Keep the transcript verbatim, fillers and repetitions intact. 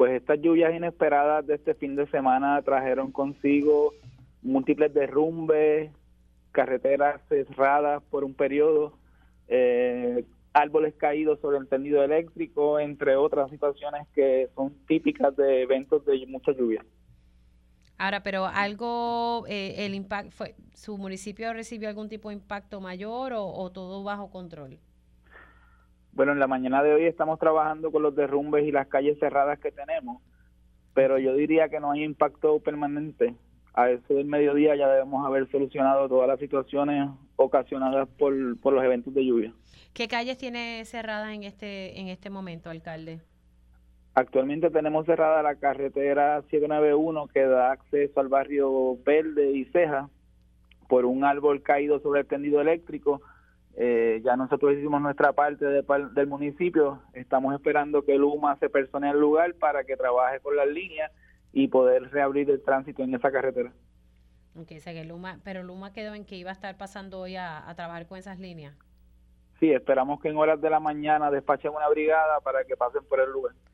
Pues estas lluvias inesperadas de este fin de semana trajeron consigo múltiples derrumbes, carreteras cerradas por un periodo, eh, árboles caídos sobre el tendido eléctrico, entre otras situaciones que son típicas de eventos de mucha lluvia. Ahora, pero algo, eh, el impacto, fue, ¿su municipio recibió algún tipo de impacto mayor o, o todo bajo control? Bueno, en la mañana de hoy estamos trabajando con los derrumbes y las calles cerradas que tenemos, pero Okay. yo diría que no hay impacto permanente. A eso del mediodía ya debemos haber solucionado todas las situaciones ocasionadas por, por los eventos de lluvia. ¿Qué calles tiene cerradas en este, en este momento, alcalde? Actualmente tenemos cerrada la carretera setecientos noventa y uno que da acceso al barrio Verde y Ceja por un árbol caído sobre el tendido eléctrico. Eh, ya nosotros hicimos nuestra parte de, del municipio, estamos esperando que Luma se persone al lugar para que trabaje con las líneas y poder reabrir el tránsito en esa carretera. Okay, o sea que Luma, pero Luma quedó en que iba a estar pasando hoy a, a trabajar con esas líneas. Sí, esperamos que en horas de la mañana despachen una brigada para que pasen por el lugar.